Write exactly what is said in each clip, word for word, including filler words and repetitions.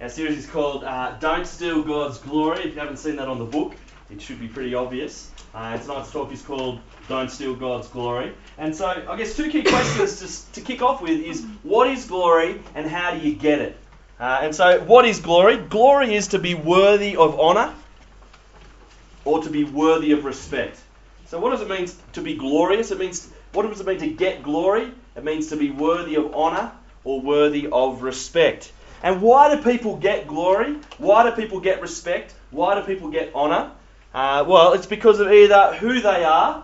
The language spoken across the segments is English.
Our series is called uh, Don't Steal God's Glory. If you haven't seen that on the book, it should be pretty obvious. Uh, tonight's talk is called Don't Steal God's Glory. And so I guess two key questions just to kick off with is, what is glory and how do you get it? Uh, and so what is glory? Glory is to be worthy of honour or to be worthy of respect. So what does it mean to be glorious? It means, what does it mean to get glory? It means to be worthy of honour or worthy of respect. And why do people get glory? Why do people get respect? Why do people get honour? Uh, well, it's because of either who they are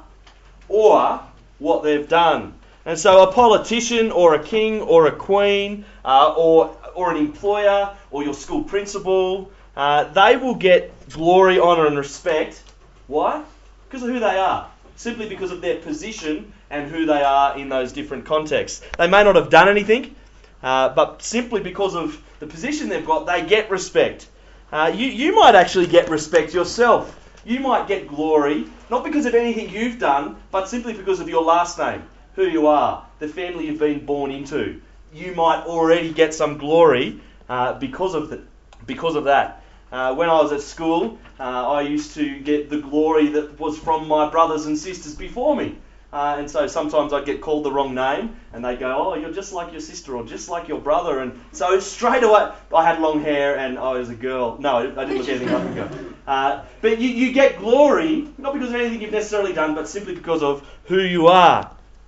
or what they've done. And so a politician or a king or a queen uh, or, or an employer or your school principal, uh, they will get glory, honour and respect. Why? Because of who they are. Simply because of their position and who they are in those different contexts. They may not have done anything, uh, but simply because of the position they've got, they get respect. Uh, you, you might actually get respect yourself. You might get glory, not because of anything you've done, but simply because of your last name, who you are, the family you've been born into. You might already get some glory uh, because of the, because of that. Uh, when I was at school, uh, I used to get the glory that was from my brothers and sisters before me. Uh, and so sometimes I'd get called the wrong name, and they'd go, oh, you're just like your sister, or just like your brother. And so straight away, I had long hair, and I was a girl. No, I didn't look anything like a girl. Uh, but you, you get glory, not because of anything you've necessarily done, but simply because of who you are.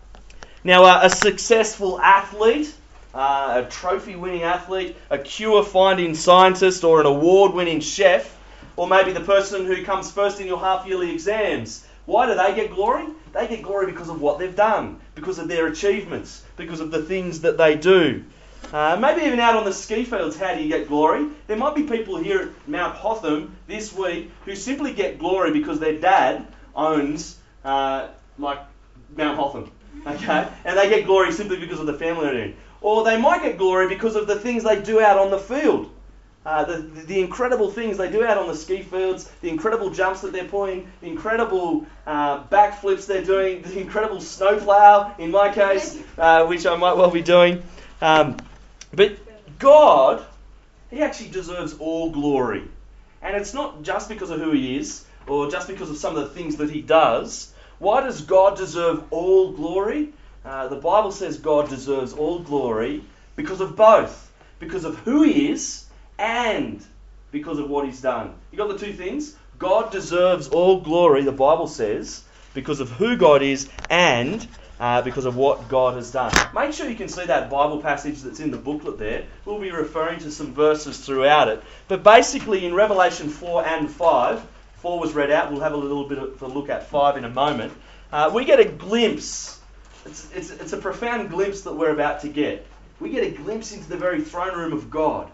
Now, uh, a successful athlete, uh, a trophy-winning athlete, a cure-finding scientist, or an award-winning chef, or maybe the person who comes first in your half-yearly exams, why do they get glory? They get glory because of what they've done, because of their achievements, because of the things that they do. Uh, maybe even out on the ski fields, how do you get glory? There might be people here at Mount Hotham this week who simply get glory because their dad owns, uh, like, Mount Hotham, okay? And they get glory simply because of the family they're in. Or they might get glory because of the things they do out on the field. Uh, the, the incredible things they do out on the ski fields, the incredible jumps that they're pulling, the incredible uh, backflips they're doing, the incredible snowplow, in my case, uh, which I might well be doing. Um, but God, He actually deserves all glory. And it's not just because of who He is, or just because of some of the things that He does. Why does God deserve all glory? Uh, the Bible says God deserves all glory because of both. Because of who He is, and because of what He's done. You got the two things? God deserves all glory, the Bible says, because of who God is and uh, because of what God has done. Make sure you can see that Bible passage that's in the booklet there. We'll be referring to some verses throughout it. But basically in Revelation four and five, four was read out, we'll have a little bit of a look at five in a moment, uh, we get a glimpse. It's, it's, it's a profound glimpse that we're about to get. We get a glimpse into the very throne room of God.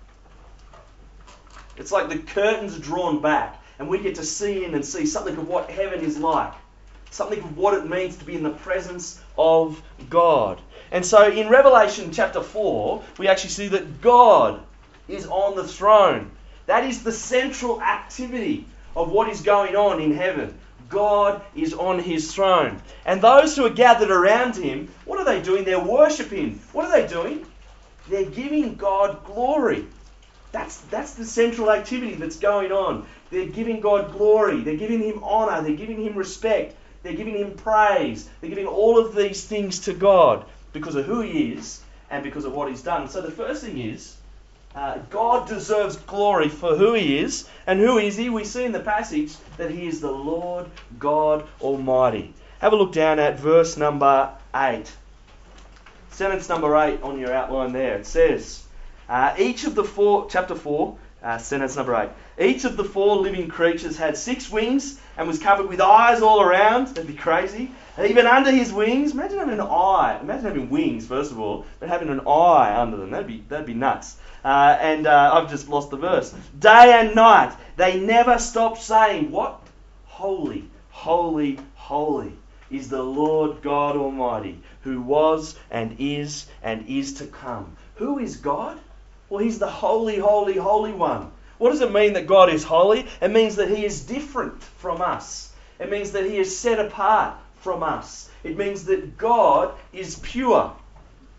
It's like the curtains are drawn back and we get to see in and see something of what heaven is like. Something of what it means to be in the presence of God. And so in Revelation chapter four, we actually see that God is on the throne. That is the central activity of what is going on in heaven. God is on His throne. And those who are gathered around Him, what are they doing? They're worshipping. What are they doing? They're giving God glory. That's, that's the central activity that's going on. They're giving God glory. They're giving Him honour. They're giving Him respect. They're giving Him praise. They're giving all of these things to God because of who He is and because of what He's done. So the first thing is, uh, God deserves glory for who He is. And who is He? We see in the passage that He is the Lord God Almighty. Have a look down at verse number eight. Sentence number eight on your outline there. It says, Uh, each of the four, chapter four, uh, sentence number eight. Each of the four living creatures had six wings and was covered with eyes all around. That'd be crazy. And even under his wings, imagine having an eye. Imagine having wings, first of all, but having an eye under them. That'd be that'd be nuts. Uh, and uh, I've just lost the verse. Day and night, they never stop saying, what? Holy, holy, holy is the Lord God Almighty, who was and is and is to come. Who is God? Well, He's the holy, holy, holy one. What does it mean that God is holy? It means that He is different from us. It means that He is set apart from us. It means that God is pure.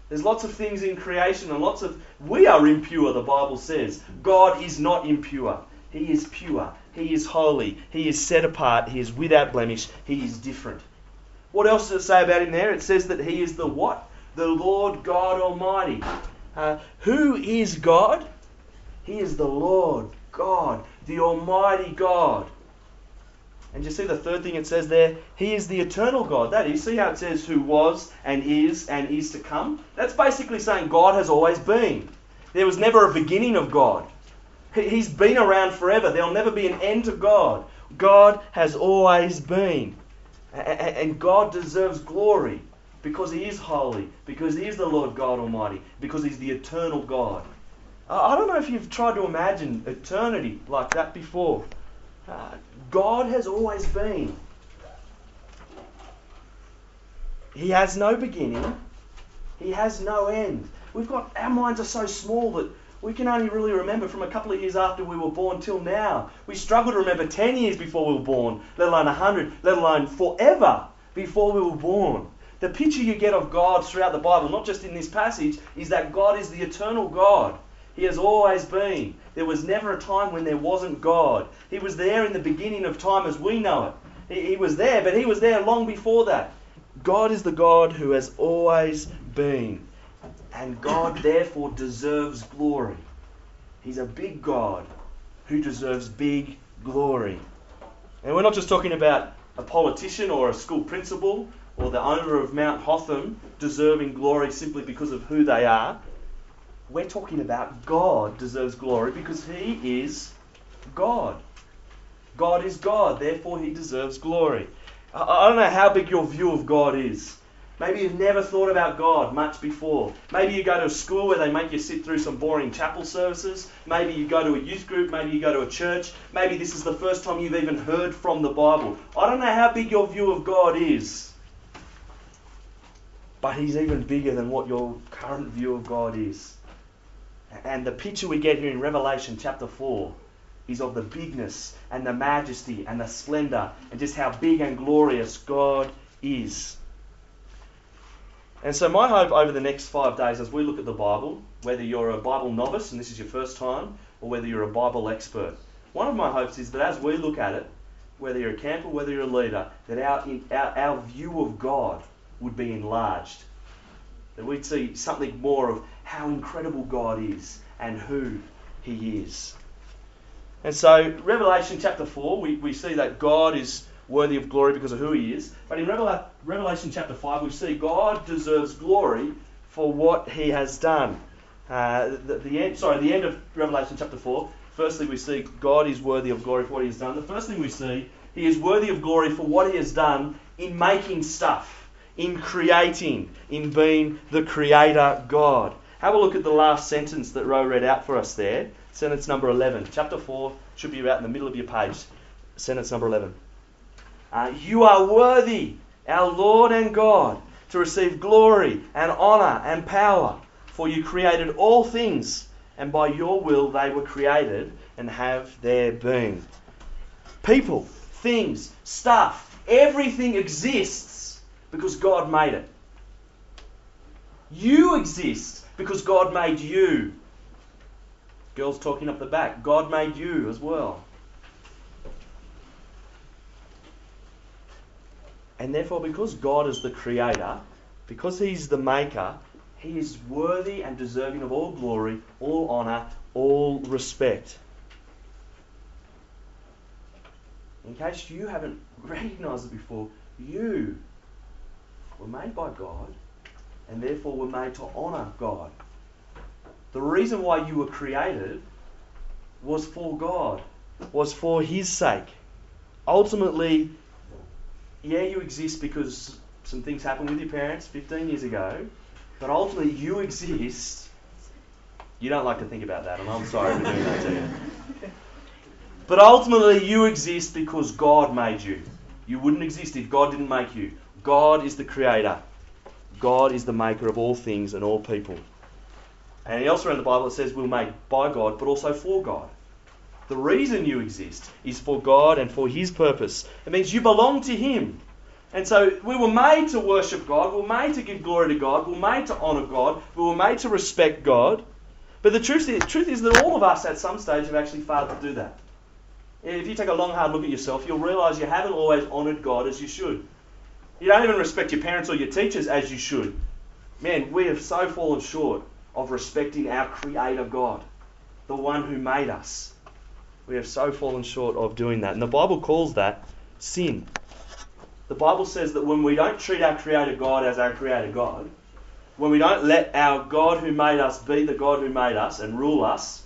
There's lots of things in creation and lots of... We are impure, the Bible says. God is not impure. He is pure. He is holy. He is set apart. He is without blemish. He is different. What else does it say about him there? It says that he is the what? The Lord God Almighty. Uh, who is God? He is the Lord God, the Almighty God. And you see the third thing it says there? He is the eternal God. That is, see how it says who was and is and is to come? That's basically saying God has always been. There was never a beginning of God. He's been around forever. There'll never be an end to God. God has always been. And God deserves glory because He is holy, because He is the Lord God Almighty, because He's the eternal God. I don't know if you've tried to imagine eternity like that before. Uh, God has always been. He has no beginning. He has no end. We've got, our minds are so small that we can only really remember from a couple of years after we were born till now. We struggle to remember ten years before we were born, let alone one hundred, let alone forever before we were born. The picture you get of God throughout the Bible, not just in this passage, is that God is the eternal God. He has always been. There was never a time when there wasn't God. He was there in the beginning of time as we know it. He, he was there, but He was there long before that. God is the God who has always been. And God therefore deserves glory. He's a big God who deserves big glory. And we're not just talking about a politician or a school principal or the owner of Mount Hotham deserving glory simply because of who they are. We're talking about God deserves glory because He is God. God is God, therefore He deserves glory. I don't know how big your view of God is. Maybe you've never thought about God much before. Maybe you go to a school where they make you sit through some boring chapel services. Maybe you go to a youth group. Maybe you go to a church. Maybe this is the first time you've even heard from the Bible. I don't know how big your view of God is. But He's even bigger than what your current view of God is. And the picture we get here in Revelation chapter four is of the bigness and the majesty and the splendour and just how big and glorious God is. And so my hope over the next five days as we look at the Bible, whether you're a Bible novice and this is your first time, or whether you're a Bible expert, one of my hopes is that as we look at it, whether you're a camper, whether you're a leader, that our, our, our view of God would be enlarged. That we'd see something more of how incredible God is and who He is. And so, Revelation chapter four, we, we see that God is worthy of glory because of who He is. But in Revela- Revelation chapter five, we see God deserves glory for what He has done. Uh, the, the end, sorry, the end of Revelation chapter four, firstly we see God is worthy of glory for what He has done. The first thing we see, He is worthy of glory for what He has done in making stuff. In creating, in being the Creator God. Have a look at the last sentence that Ro read out for us there. Sentence number eleven. Chapter four should be about in the middle of your page. Sentence number eleven. Uh, you are worthy, our Lord and God, to receive glory and honour and power, for you created all things, and by your will they were created and have their being. People, things, stuff, everything exists because God made it. You exist because God made you. Girls talking up the back. God made you as well. And therefore, because God is the Creator, because He's the Maker, He is worthy and deserving of all glory, all honour, all respect. In case you haven't recognised it before, you were made by God and therefore were made to honour God. The reason why you were created was for God, was for His sake. Ultimately, yeah, you exist because some things happened with your parents fifteen years ago, but ultimately you exist. You don't like to think about that, and I'm sorry for doing that to you. But ultimately you exist because God made you. You wouldn't exist if God didn't make you. God is the Creator. God is the maker of all things and all people. And elsewhere in the Bible it says we were made by God, but also for God. The reason you exist is for God and for His purpose. It means you belong to Him. And so we were made to worship God, we were made to give glory to God, we were made to honour God, we were made to respect God. But the truth is, truth is that all of us at some stage have actually failed to do that. If you take a long, hard look at yourself, you'll realise you haven't always honoured God as you should. You don't even respect your parents or your teachers as you should. Man, we have so fallen short of respecting our Creator God, the one who made us. We have so fallen short of doing that. And the Bible calls that sin. The Bible says that when we don't treat our Creator God as our Creator God, when we don't let our God who made us be the God who made us and rule us,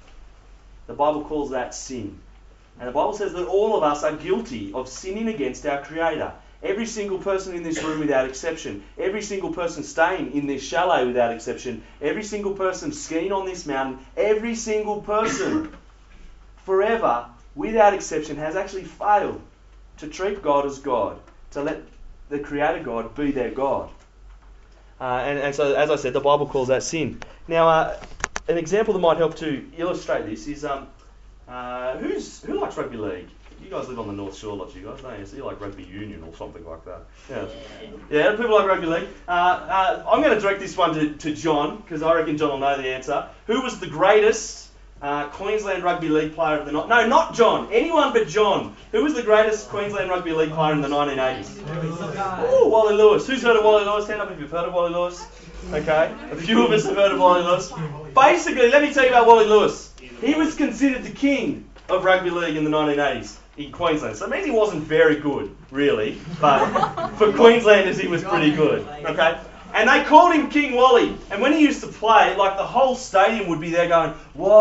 the Bible calls that sin. And the Bible says that all of us are guilty of sinning against our Creator. Every single person in this room without exception, every single person staying in this chalet without exception, every single person skiing on this mountain, every single person forever without exception has actually failed to treat God as God, to let the Creator God be their God. Uh, and, and so, as I said, the Bible calls that sin. Now, uh, an example that might help to illustrate this is, um, uh, who's who likes rugby league? You guys live on the North Shore, lots of you guys, don't you? So you like rugby union or something like that. Yeah, yeah, people like rugby league. Uh, uh, I'm going to direct this one to, to John, because I reckon John will know the answer. Who was the greatest uh, Queensland Rugby League player of the night? No, not John. Anyone but John. Who was the greatest Queensland Rugby League player in the nineteen eighties? Oh, Wally Lewis. Who's heard of Wally Lewis? Hand up if you've heard of Wally Lewis. Okay, a few of us have heard of Wally Lewis. Basically, let me tell you about Wally Lewis. He was considered the king of rugby league in the nineteen eighties. In Queensland. So it means he wasn't very good, really, but for Queenslanders he was pretty good, okay? And they called him King Wally. And when he used to play, like the whole stadium would be there going,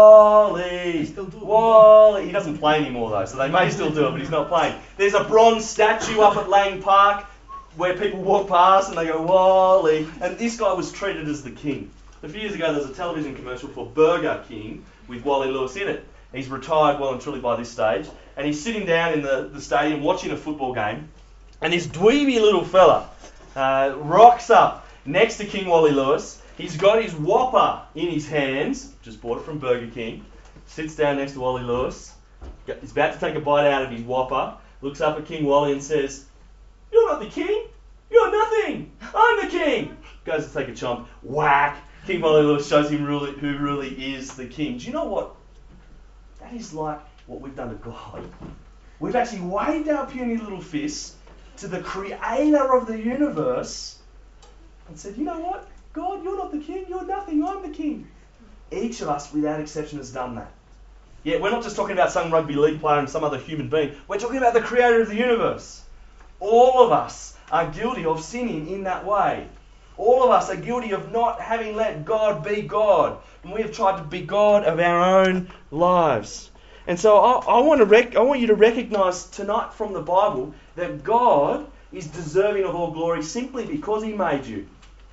Wally, Wally. He doesn't play anymore though, so they may still do it, but he's not playing. There's a bronze statue up at Lang Park where people walk past and they go, Wally. And this guy was treated as the king. A few years ago there was a television commercial for Burger King with Wally Lewis in it. He's retired well and truly by this stage. And he's sitting down in the, the stadium watching a football game. And this dweeby little fella uh, rocks up next to King Wally Lewis. He's got his Whopper in his hands. Just bought it from Burger King. Sits down next to Wally Lewis. He's about to take a bite out of his Whopper. Looks up at King Wally and says, "You're not the king. You're nothing. I'm the king." Goes to take a chomp. Whack. King Wally Lewis shows him really, who really is the king. Do you know what? That is like what we've done to God. We've actually waved our puny little fists to the creator of the universe and said, you know what? God, you're not the king, you're nothing, I'm the king. Each of us, without exception, has done that. Yet we're not just talking about some rugby league player and some other human being. We're talking about the creator of the universe. All of us are guilty of sinning in that way. All of us are guilty of not having let God be God. And we have tried to be God of our own lives. And so I, I, want to rec- I want you to recognise tonight from the Bible that God is deserving of all glory simply because He made you.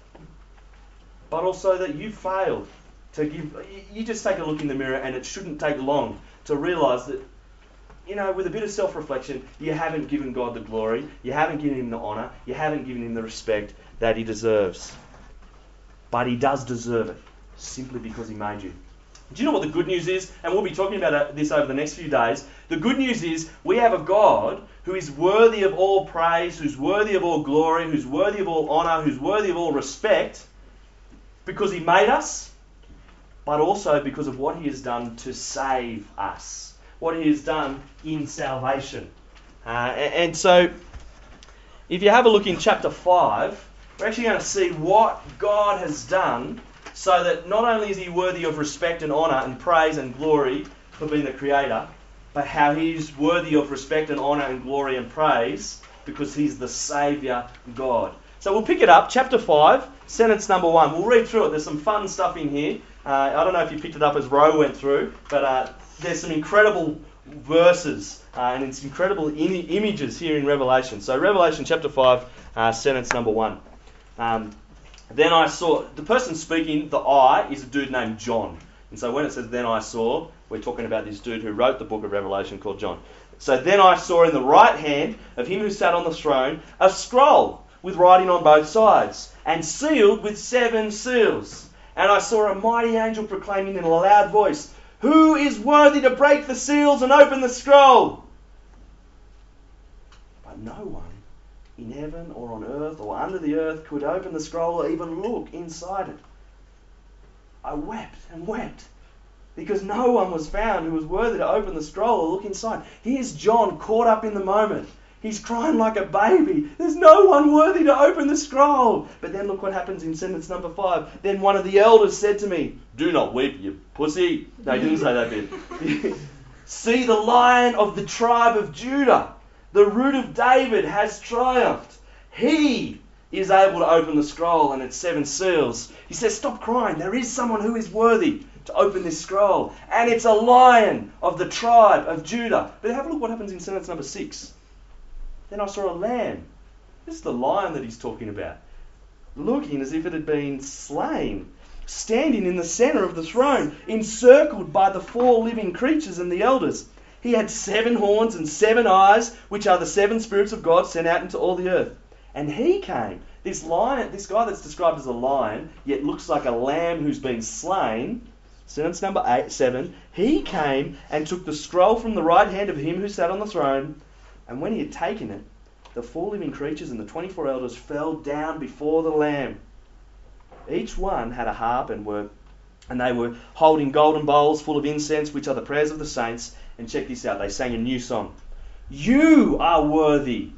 But also that you failed to give... You just take a look in the mirror and it shouldn't take long to realise that, you know, with a bit of self-reflection, you haven't given God the glory, you haven't given Him the honour, you haven't given Him the respect that He deserves. But He does deserve it, simply because He made you. Do you know what the good news is? And we'll be talking about this over the next few days. The good news is we have a God who is worthy of all praise, who's worthy of all glory, who's worthy of all honour, who's worthy of all respect, because He made us, but also because of what He has done to save us, what He has done in salvation. Uh, and, and so, if you have a look in chapter five, we're actually going to see what God has done so that not only is He worthy of respect and honour and praise and glory for being the Creator, but how He's worthy of respect and honour and glory and praise because He's the Saviour God. So we'll pick it up, chapter five, sentence number one. We'll read through it. There's some fun stuff in here. Uh, I don't know if you picked it up as Ro went through, but uh, there's some incredible verses uh, and it's incredible in- images here in Revelation. So Revelation chapter five, uh, sentence number one. Um, then I saw, the person speaking, the I, is a dude named John. And so when it says then I saw, we're talking about this dude who wrote the book of Revelation called John. So then I saw in the right hand of him who sat on the throne a scroll with writing on both sides and sealed with seven seals. And I saw a mighty angel proclaiming in a loud voice, "Who is worthy to break the seals and open the scroll?" But no one in in heaven or on earth or under the earth could open the scroll or even look inside it. I wept and wept because no one was found who was worthy to open the scroll or look inside. Here's John caught up in the moment. He's crying like a baby. There's no one worthy to open the scroll. But then look what happens in sentence number five. Then one of the elders said to me, "Do not weep, you pussy." No, he didn't say that bit. "See, the Lion of the tribe of Judah, the Root of David, has triumphed. He is able to open the scroll and its seven seals." He says, stop crying. There is someone who is worthy to open this scroll. And it's a Lion of the tribe of Judah. But have a look what happens in sentence number six. "Then I saw a lamb." This is the lion that he's talking about. "Looking as if it had been slain, standing in the centre of the throne, encircled by the four living creatures and the elders. He had seven horns and seven eyes, which are the seven spirits of God sent out into all the earth. And he came." This lion, this guy that's described as a lion, yet looks like a lamb who's been slain. Sentence number eight, seven. "He came and took the scroll from the right hand of him who sat on the throne. And when he had taken it, the four living creatures and the twenty-four elders fell down before the Lamb. Each one had a harp and were, and they were holding golden bowls full of incense, which are the prayers of the saints." And check this out, they sang a new song. "You are worthy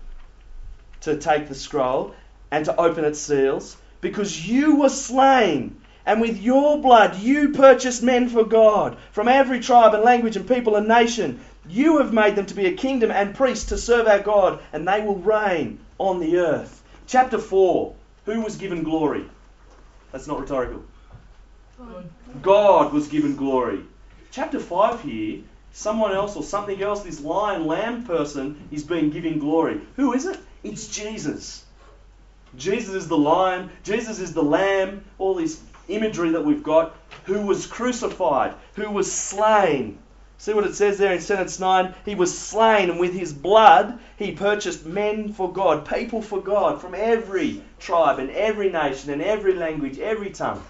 to take the scroll and to open its seals, because you were slain, and with your blood you purchased men for God from every tribe and language and people and nation. You have made them to be a kingdom and priests to serve our God, and they will reign on the earth." Chapter four. Who was given glory? That's not rhetorical. God. God was given glory. Chapter five here, someone else or something else, this lion lamb person is being given glory. Who is it? It's Jesus. Jesus is the lion. Jesus is the lamb. All this imagery that we've got. Who was crucified. Who was slain. See what it says there in sentence nine? He was slain, and with his blood he purchased men for God, people for God, from every tribe and every nation and every language, every tongue.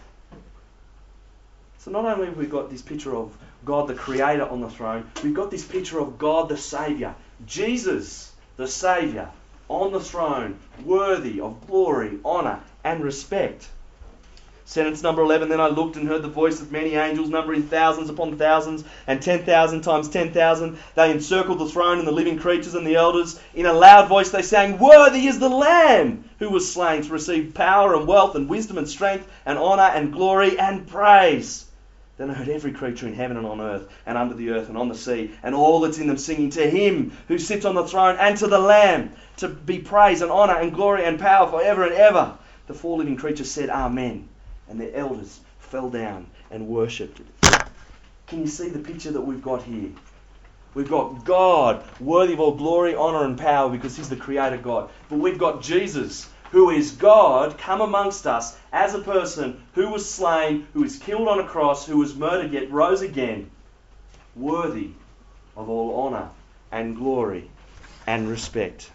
So not only have we got this picture of God the Creator on the throne, we've got this picture of God the Saviour. Jesus, the Saviour, on the throne, worthy of glory, honour and respect. Sentence number eleven, "Then I looked and heard the voice of many angels, numbering thousands upon thousands, and ten thousand times ten thousand. They encircled the throne and the living creatures and the elders. In a loud voice they sang, 'Worthy is the Lamb who was slain to receive power and wealth and wisdom and strength and honour and glory and praise.' Then I heard every creature in heaven and on earth and under the earth and on the sea and all that's in them singing, 'To him who sits on the throne and to the Lamb, to be praise and honour and glory and power forever and ever.' The four living creatures said, 'Amen.' And the elders fell down and worshipped." Can you see the picture that we've got here? We've got God, worthy of all glory, honour and power because he's the Creator God. But we've got Jesus, who is God, come amongst us as a person who was slain, who was killed on a cross, who was murdered yet rose again, worthy of all honour and glory and respect.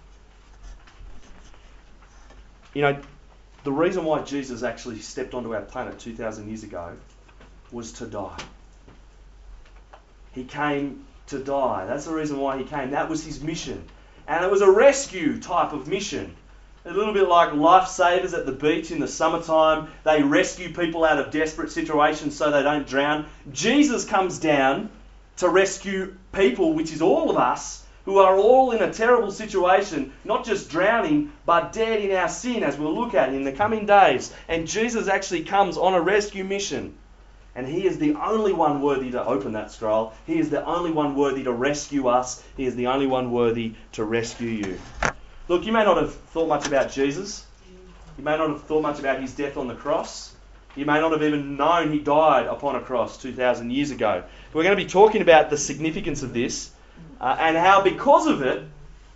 You know, the reason why Jesus actually stepped onto our planet two thousand years ago was to die. He came to die. That's the reason why he came. That was his mission. And it was a rescue type of mission. A little bit like lifesavers at the beach in the summertime. They rescue people out of desperate situations so they don't drown. Jesus comes down to rescue people, which is all of us, who are all in a terrible situation, not just drowning, but dead in our sin, as we'll look at in the coming days. And Jesus actually comes on a rescue mission. And he is the only one worthy to open that scroll. He is the only one worthy to rescue us. He is the only one worthy to rescue you. Look, you may not have thought much about Jesus. You may not have thought much about his death on the cross. You may not have even known he died upon a cross two thousand years ago. We're going to be talking about the significance of this. Uh, and how because of it,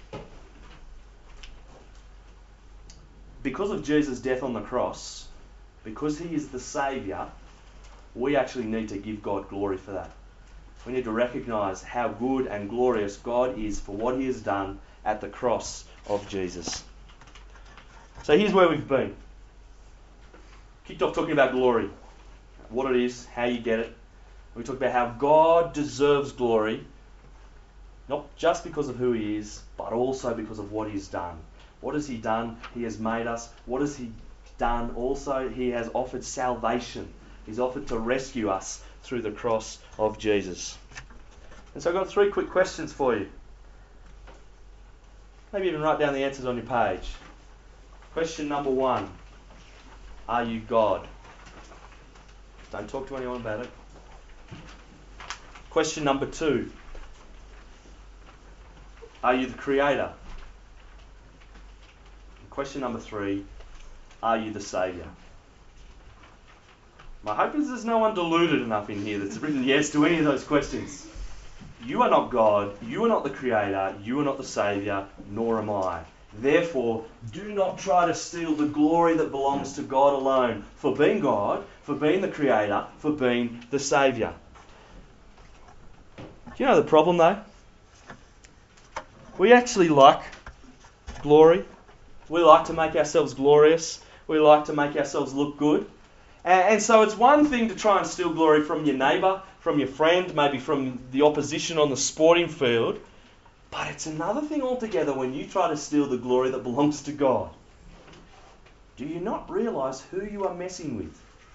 because of Jesus' death on the cross, because he is the Saviour, we actually need to give God glory for that. We need to recognise how good and glorious God is for what he has done at the cross of Jesus. So here's where we've been. Kicked off talking about glory, what it is, how you get it. We talked about how God deserves glory, not just because of who he is, but also because of what he's done. What has he done? He has made us. What has he done also? He has offered salvation. He's offered to rescue us through the cross of Jesus. And so I've got three quick questions for you. Maybe even write down the answers on your page. Question number one. Are you God? Don't talk to anyone about it. Question number two. Are you the Creator? Question number three. Are you the Saviour? My hope is there's no one deluded enough in here that's written yes to any of those questions. You are not God, you are not the Creator, you are not the Saviour, nor am I. Therefore, do not try to steal the glory that belongs to God alone, for being God, for being the Creator, for being the Saviour. Do you know the problem though? We actually like glory. We like to make ourselves glorious. We like to make ourselves look good. And, and so it's one thing to try and steal glory from your neighbour, from your friend, maybe from the opposition on the sporting field. But it's another thing altogether when you try to steal the glory that belongs to God. Do you not realise who you are messing with?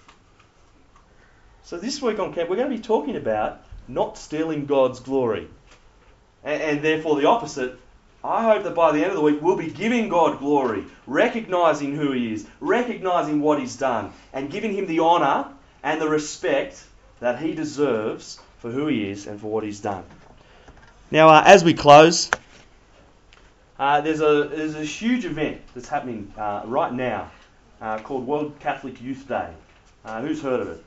So this week on camp, we're going to be talking about not stealing God's glory. And, and therefore the opposite. I hope that by the end of the week we'll be giving God glory, recognising who He is, recognising what He's done, and giving Him the honour and the respect that He deserves for who He is and for what He's done. Now, uh, as we close, uh, there's a there's a huge event that's happening uh, right now uh, called World Catholic Youth Day. Uh, who's heard of it?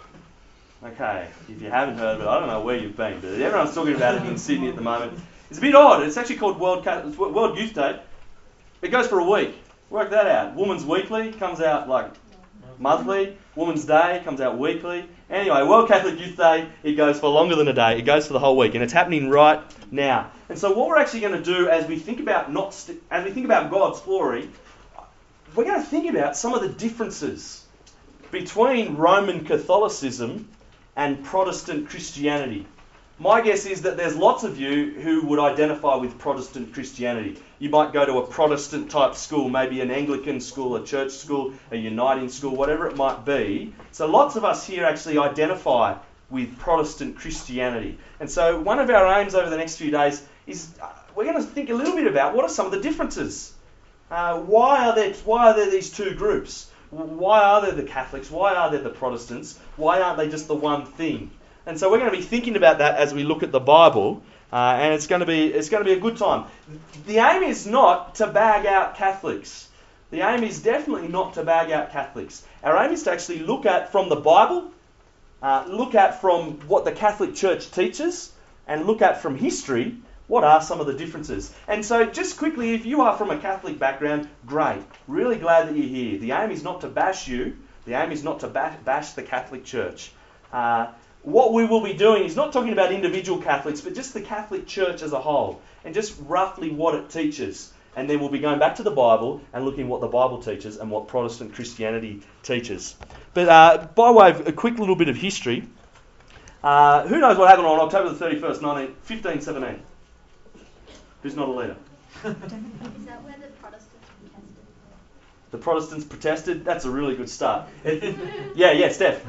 Okay, if you haven't heard of it, I don't know where you've been, but everyone's talking about it in Sydney at the moment. It's a bit odd. It's actually called World Catholic, World Youth Day. It goes for a week. Work that out. Women's Weekly comes out like monthly. Women's Day comes out weekly. Anyway, World Catholic Youth Day, it goes for longer than a day. It goes for the whole week, and it's happening right now. And so, what we're actually going to do as we think about not st- as we think about God's glory, we're going to think about some of the differences between Roman Catholicism and Protestant Christianity. My guess is that there's lots of you who would identify with Protestant Christianity. You might go to a Protestant type school, maybe an Anglican school, a church school, a uniting school, whatever it might be. So lots of us here actually identify with Protestant Christianity. And so one of our aims over the next few days is uh, we're going to think a little bit about what are some of the differences. Uh, why are there why are there these two groups? Why are there the Catholics? Why are there the Protestants? Why aren't they just the one thing? And so we're going to be thinking about that as we look at the Bible, uh, and it's going to be it's going to be a good time. The aim is not to bag out Catholics. The aim is definitely not to bag out Catholics. Our aim is to actually look at from the Bible, uh, look at from what the Catholic Church teaches, and look at from history what are some of the differences. And so just quickly, if you are from a Catholic background, great. Really glad that you're here. The aim is not to bash you. The aim is not to bash, bash the Catholic Church. Uh, What we will be doing is not talking about individual Catholics, but just the Catholic Church as a whole, and just roughly what it teaches. And then we'll be going back to the Bible and looking what the Bible teaches and what Protestant Christianity teaches. But uh, by way of a quick little bit of history, uh, who knows what happened on October the thirty-first, fifteen seventeen? Who's not a leader? Is that where the Protestants protested? The Protestants protested? That's a really good start. yeah, yeah, Steph.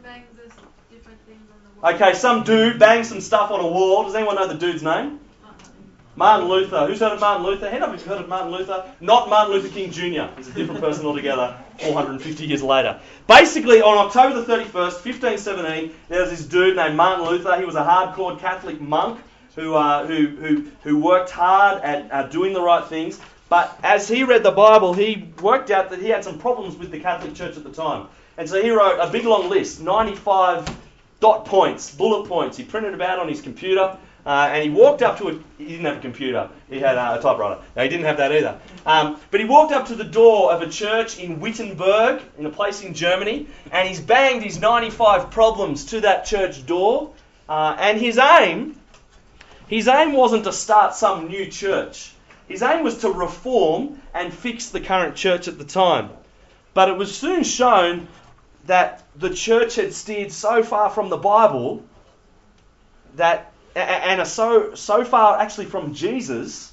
Okay, some dude banged some stuff on a wall. Does anyone know the dude's name? Martin Luther. Who's heard of Martin Luther? Hand up if you've heard of Martin Luther. Not Martin Luther King Junior He's a different person altogether, four hundred fifty years later. Basically, on October the thirty-first, fifteen seventeen, there was this dude named Martin Luther. He was a hardcore Catholic monk who uh, who, who who worked hard at uh, doing the right things. But as he read the Bible, he worked out that he had some problems with the Catholic Church at the time. And so he wrote a big long list, ninety-five dot points, bullet points. He printed them out on his computer, uh, and he walked up to a... He didn't have a computer. He had uh, a typewriter. No, he didn't have that either. Um, but he walked up to the door of a church in Wittenberg, in a place in Germany, and he's banged his ninety-five problems to that church door. Uh, and his aim, his aim wasn't to start some new church. His aim was to reform and fix the current church at the time. But it was soon shown that the church had steered so far from the Bible that, and are so so far actually from Jesus,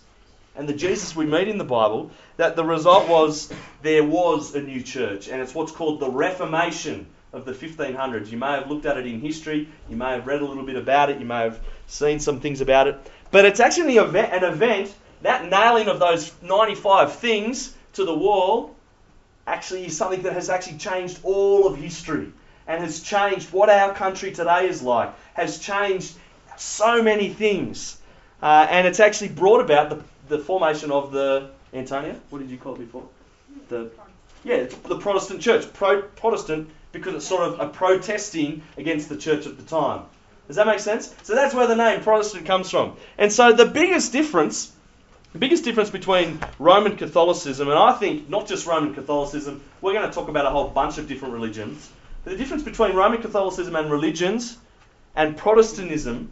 and the Jesus we meet in the Bible, that the result was there was a new church, and it's what's called the Reformation of the fifteen hundreds. You may have looked at it in history, you may have read a little bit about it, you may have seen some things about it, but it's actually an event, an event that nailing of those ninety-five things to the wall actually is something that has actually changed all of history and has changed what our country today is like, has changed so many things. Uh, and it's actually brought about the, the formation of the, Antonia, what did you call it before? The Yeah, it's the Protestant church. Pro, Protestant because it's sort of a protesting against the church at the time. Does that make sense? So that's where the name Protestant comes from. And so the biggest difference, the biggest difference between Roman Catholicism, and I think not just Roman Catholicism, we're going to talk about a whole bunch of different religions. The difference between Roman Catholicism and religions and Protestantism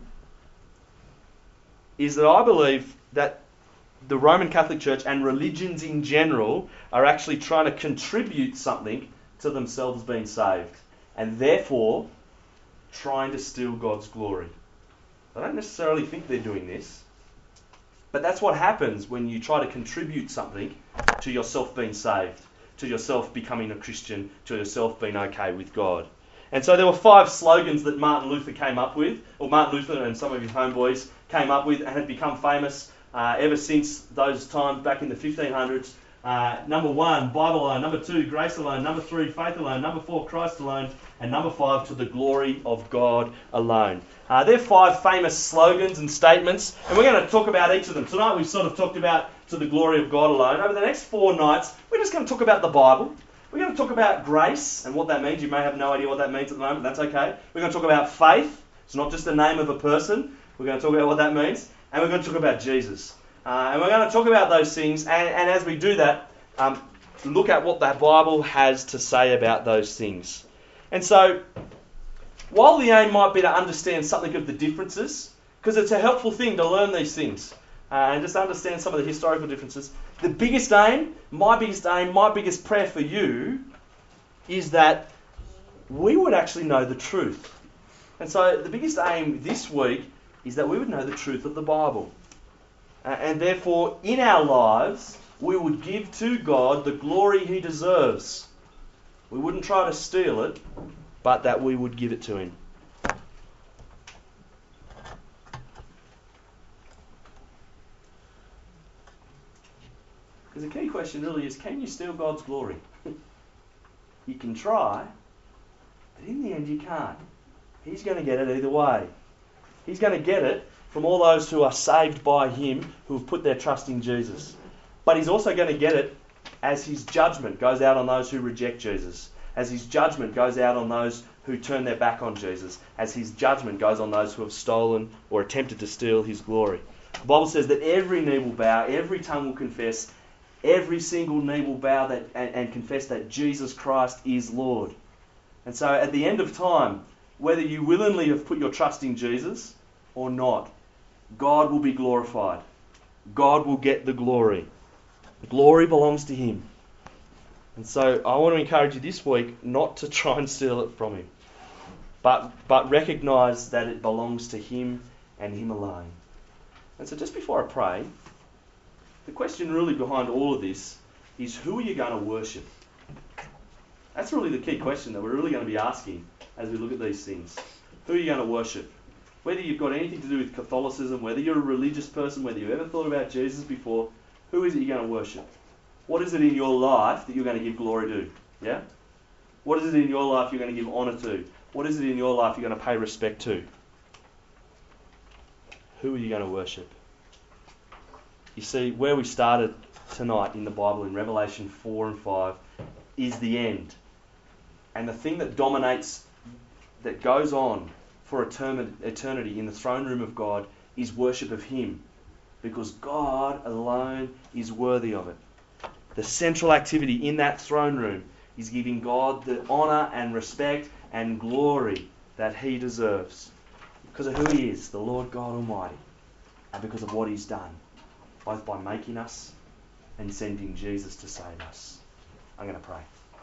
is that I believe that the Roman Catholic Church and religions in general are actually trying to contribute something to themselves being saved, and therefore trying to steal God's glory. I don't necessarily think they're doing this, but that's what happens when you try to contribute something to yourself being saved, to yourself becoming a Christian, to yourself being okay with God. And so there were five slogans that Martin Luther came up with, or Martin Luther and some of his homeboys came up with, and had become famous uh, ever since those times back in the fifteen hundreds. Uh, number one, Bible alone. Number two, grace alone. Number three, faith alone. Number four, Christ alone. And number five, to the glory of God alone. Uh, they're five famous slogans and statements, and we're going to talk about each of them. Tonight we've sort of talked about to the glory of God alone. Over the next four nights, we're just going to talk about the Bible. We're going to talk about grace and what that means. You may have no idea what that means at the moment. That's okay. We're going to talk about faith. It's not just the name of a person. We're going to talk about what that means. And we're going to talk about Jesus. Uh, and we're going to talk about those things. And, and as we do that, um, look at what the Bible has to say about those things. And so, while the aim might be to understand something of the differences, because it's a helpful thing to learn these things, uh, and just understand some of the historical differences, the biggest aim, my biggest aim, my biggest prayer for you is that we would actually know the truth. And so the biggest aim this week is that we would know the truth of the Bible. Uh, and therefore, in our lives, we would give to God the glory He deserves. We wouldn't try to steal it, but that we would give it to Him. Because the key question really is, can you steal God's glory? You can try, but in the end you can't. He's going to get it either way. He's going to get it from all those who are saved by Him, who have put their trust in Jesus. But He's also going to get it as His judgment goes out on those who reject Jesus, as His judgment goes out on those who turn their back on Jesus, as His judgment goes on those who have stolen or attempted to steal His glory. The Bible says that every knee will bow, every tongue will confess, every single knee will bow that and, and confess that Jesus Christ is Lord. And so at the end of time, whether you willingly have put your trust in Jesus or not, God will be glorified. God will get the glory. The glory belongs to Him. And so I want to encourage you this week not to try and steal it from Him, but, but recognise that it belongs to Him and Him alone. And so just before I pray, the question really behind all of this is, who are you going to worship? That's really the key question that we're really going to be asking as we look at these things. Who are you going to worship? Whether you've got anything to do with Catholicism, whether you're a religious person, whether you've ever thought about Jesus before, who is it you're going to worship? What is it in your life that you're going to give glory to? Yeah? What is it in your life you're going to give honour to? What is it in your life you're going to pay respect to? Who are you going to worship? You see, where we started tonight in the Bible, in Revelation four and five, is the end. And the thing that dominates, that goes on for eternity in the throne room of God, is worship of Him. Because God alone is worthy of it. The central activity in that throne room is giving God the honour and respect and glory that He deserves. Because of who He is, the Lord God Almighty. And because of what He's done. Both by making us and sending Jesus to save us. I'm going to pray.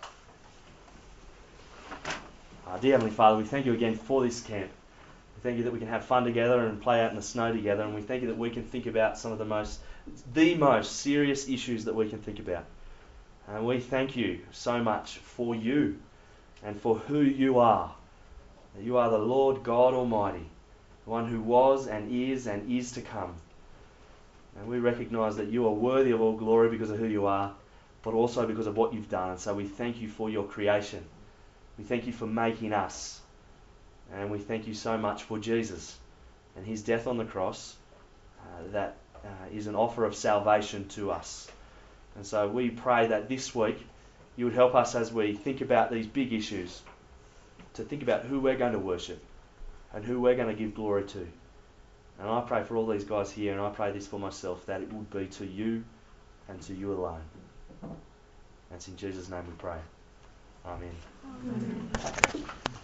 Uh, dear Heavenly Father, we thank You again for this camp. We thank You that we can have fun together and play out in the snow together, and we thank You that we can think about some of the most the most serious issues that we can think about. And we thank you so much for you and for who you are. That you are the Lord God Almighty, the one who was and is and is to come. And we recognise that you are worthy of all glory because of who you are, but also because of what you've done. And so we thank you for your creation. We thank you for making us. And we thank you so much for Jesus and his death on the cross. Uh, that uh, is an offer of salvation to us. And so we pray that this week you would help us as we think about these big issues to think about who we're going to worship and who we're going to give glory to. And I pray for all these guys here, and I pray this for myself, that it would be to you and to you alone. And it's in Jesus' name we pray. Amen. Amen.